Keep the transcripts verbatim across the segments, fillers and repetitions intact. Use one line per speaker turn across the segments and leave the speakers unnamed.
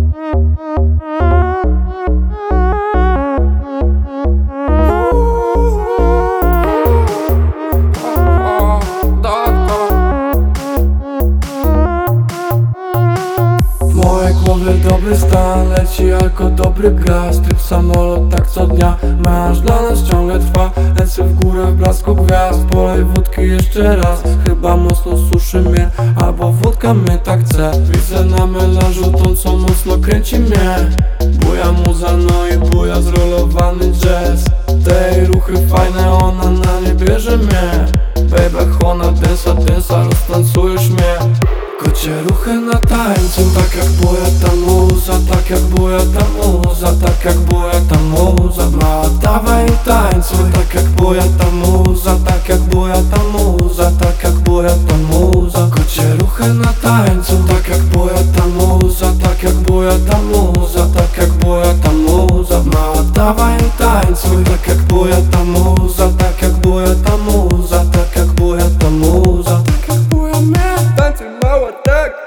Dobry stan leci jako dobry gaz. Tryb samolot tak co dnia, melanż dla nas ciągle trwa. Lecę w górę w blasku gwiazd. Polej wódki jeszcze raz. Chyba mocno suszy mnie, albo wódka mnie tak chce. Widzę na melanżu tą co mocno kręci mnie. Buja muza, no i buja zrolowany jazz. Tej ruchy fajne, ona na nie bierze mnie. Baby, chłona, densa, densa, roztancujesz mnie. Kocie ruchy na tańcu, tak jak buja ta muza, tak jak buja ta muza, tak jak buja ta muza. Mała, dawaj i tańcuj, tak jak buja ta muza, tak jak buja ta muza, tak jak buja ta muza. Kocie ruchy na tańcu, tak jak buja ta muza, tak jak buja ta muza, tak jak buja ta muza. Mała, dawaj i tańcuj, tak jak buja ta muza, tak jak buja ta muza, tak jak buja ta muza, tak jak buja mnie. Tańcuj mała, tak.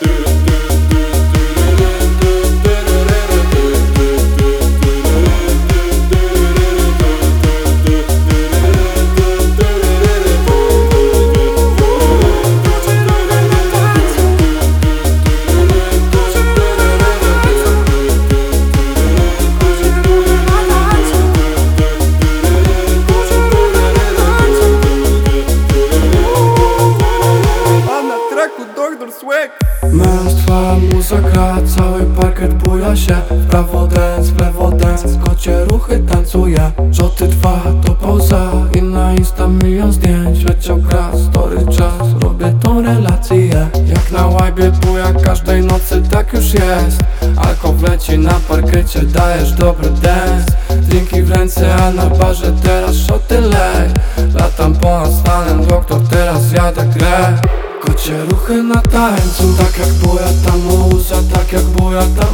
Melanż trwa, muza gra, cały parkiet buja się. W prawo dance, w lewo dance, kocie ruchy tancuje. Rzoty trwa, to pauza i na Insta milion zdjęć. Leciał gra, story czas, robię tą relację. Jak na łajbie buja każdej nocy, tak już jest. Alko wleci na parkiecie, dajesz dobry dance. Drinki w ręce, a na barze teraz szoty lej. Latam ponad stanem, doktor, teraz jadę grę. Kocie ruchy na tańcu, tak jak buja ta muza, tak jak buja ta